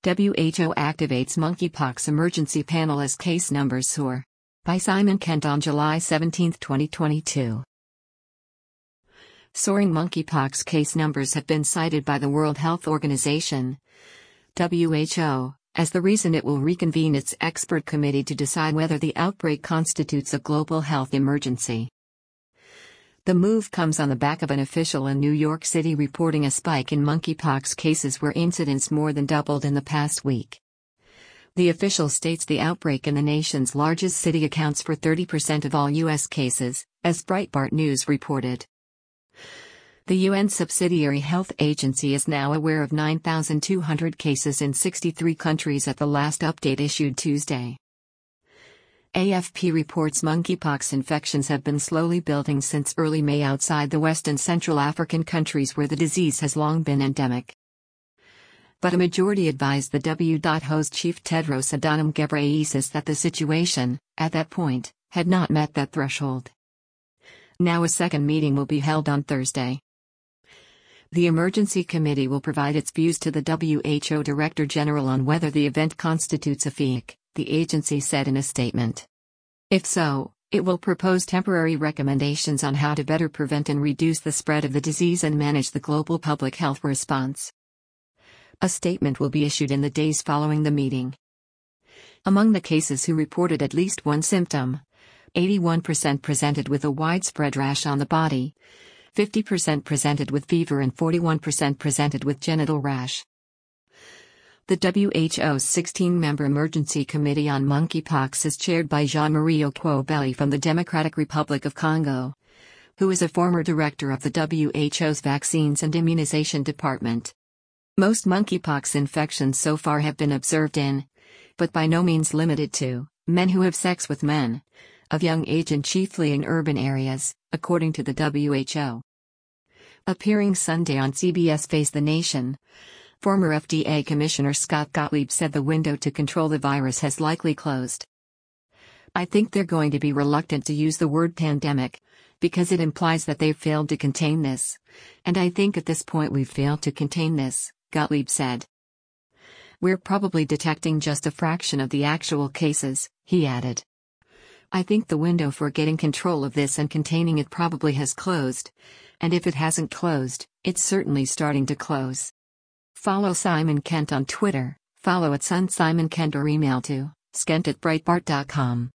WHO activates monkeypox emergency panel as case numbers soar. By Simon Kent on July 17, 2022. Soaring monkeypox case numbers have been cited by the World Health Organization, WHO, as the reason it will reconvene its expert committee to decide whether the outbreak constitutes a global health emergency. The move comes on the back of an official in New York City reporting a spike in monkeypox cases where incidence more than doubled in the past week. The official states the outbreak in the nation's largest city accounts for 30% of all U.S. cases, as Breitbart News reported. The UN subsidiary health agency is now aware of 9,200 cases in 63 countries at the last update issued Tuesday. AFP reports monkeypox infections have been slowly building since early May outside the West and Central African countries where the disease has long been endemic. But a majority advised the WHO's chief Tedros Adhanom Ghebreyesus that the situation, at that point, had not met that threshold. Now a second meeting will be held on Thursday. The emergency committee will provide its views to the WHO Director General on whether the event constitutes a FEIC, the agency said in a statement. If so, it will propose temporary recommendations on how to better prevent and reduce the spread of the disease and manage the global public health response. A statement will be issued in the days following the meeting. Among the cases who reported at least one symptom, 81% presented with a widespread rash on the body, 50% presented with fever and 41% presented with genital rash. The WHO's 16-member Emergency Committee on Monkeypox is chaired by Jean-Marie Okwobeli from the Democratic Republic of Congo, who is a former director of the WHO's Vaccines and Immunization Department. Most monkeypox infections so far have been observed in, but by no means limited to, men who have sex with men, of young age and chiefly in urban areas, according to the WHO. Appearing Sunday on CBS Face the Nation, former FDA Commissioner Scott Gottlieb said the window to control the virus has likely closed. I think they're going to be reluctant to use the word pandemic, because it implies that they've failed to contain this. And I think at this point we've failed to contain this, Gottlieb said. We're probably detecting just a fraction of the actual cases, he added. I think the window for getting control of this and containing it probably has closed. And if it hasn't closed, it's certainly starting to close. Follow Simon Kent on Twitter, follow @SunSimonKent or email to skent@breitbart.com.